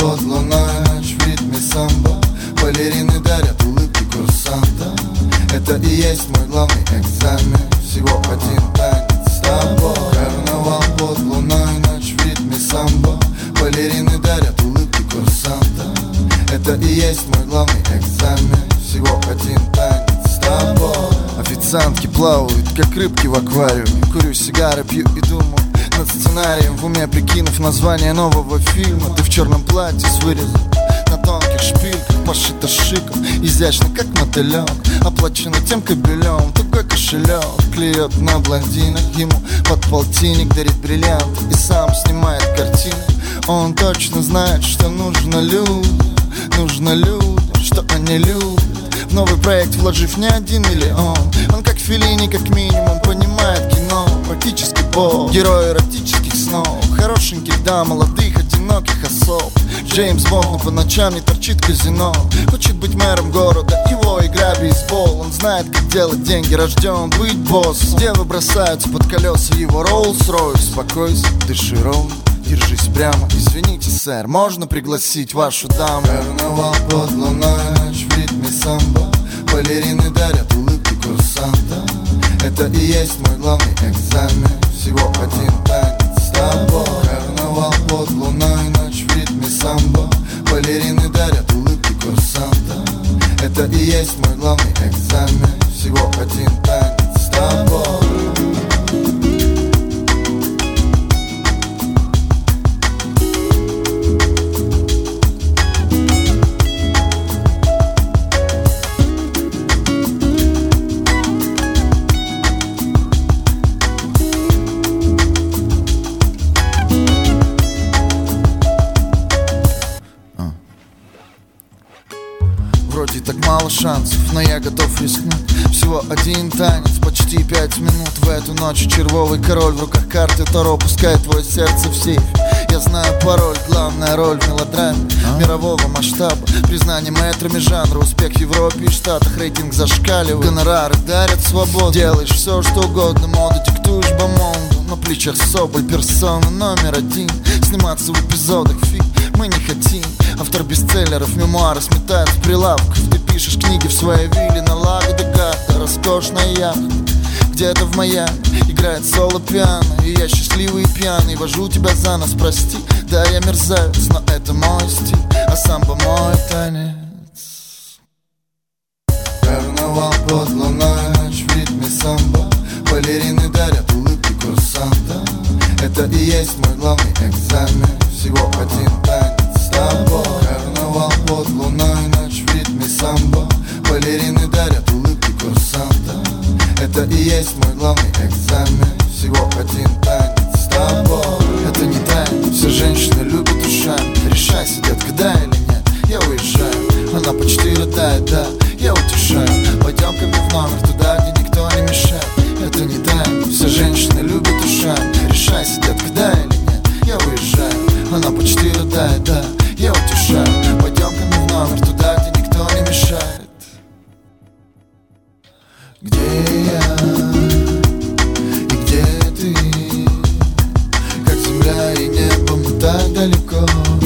под луной, ночь в ритме самбо. Балерины дарят улыбки курсанта. Это и есть мой главный экзамен. Всего один танец с тобой. Карнавал под луной, ночь в ритме самбо. Балерины дарят улыбки курсанта. Это и есть мой главный экзамен. Всего один танец с тобой. Официантки плавают, как рыбки в аквариуме. Курю сигары, пью и думаю над сценарием в уме, прикинув название нового фильма. Ты в черном платье с вырезом на тонких шпильках, пошито шиком, изящно, как мотылек. Оплачено тем кобелем, тугой кошелек. Клюет на блондинок, ему под полтинник дарит бриллиант и сам снимает картины. Он точно знает, что нужно людям, что они любят. В новый проект вложив не 1 миллион. Он как Феллини, как минимум, понимает кино. Практически бог, герой эротических снов. Хорошеньких, да, молодых, одиноких особ. Джеймс Бонд, но по ночам не торчит казино. Хочет быть мэром города, его игра бейсбол. Он знает, как делать деньги, рожден быть боссом. Девы бросаются под колеса его Rolls-Royce. Успокойся, дыши ровно, держись прямо. Извините, сэр, можно пригласить вашу даму? Карнавал под луной, ночь в ритме самбо. Балерины дарят улыбки курсанта. Это и есть мой главный экзамен. Всего один танец с тобой. Карнавал под луной, ночь в ритме самбо. Балерины дарят улыбки курсанта. Это и есть мой главный экзамен. Всего один танец с тобой. Вроде так мало шансов, но я готов рискнуть. Всего один танец, почти 5 минут. В эту ночь червовый король, в руках карты Таро. Пускай твое сердце в сейфе. Я знаю пароль, главная роль в мелодраме мирового масштаба. Признание мэтрами жанра, успех в Европе и Штатах. Рейтинг зашкаливает, гонорары дарят свободу. Делаешь все, что угодно, моду диктуешь бомонду. На плечах соболь, персона номер 1. Сниматься в эпизодах мы не хотим. Автор бестселлеров, мемуары сметают с прилавков. Ты пишешь книги в своей вилле на Лаго де Гарда. Роскошная яхта где-то в Майами. Играет соло-пиано, и я счастливый и пьяный. Вожу тебя за нос, прости, да я мерзавец, но это мой стиль, а самбо мой танец. Карнавал под луной, ночь в ритме самбо. Балерины дарят улыбки курсанта. Это и есть мой главный экзамен. Всего один танец с тобой. Карнавал под луной, ночь в ритме самбо. Балерины дарят улыбки курсанта. Это и есть мой главный экзамен. Всего один танец с тобой. Это не тайна, все женщины любят ушами. Решайся, детка, да или нет, я уезжаю. Она почти рыдает, да, я утешаю. Пойдем ко мне в номер, туда, где никто не мешает. Это не тайна, все женщины любят ушами. Решайся, детка, да или нет, я уезжаю. Она почти рыдает, да, я утешаю. Пойдем ко мне в номер, туда, где никто не мешает. Где я и где ты? Как земля и небо, мы так далеко.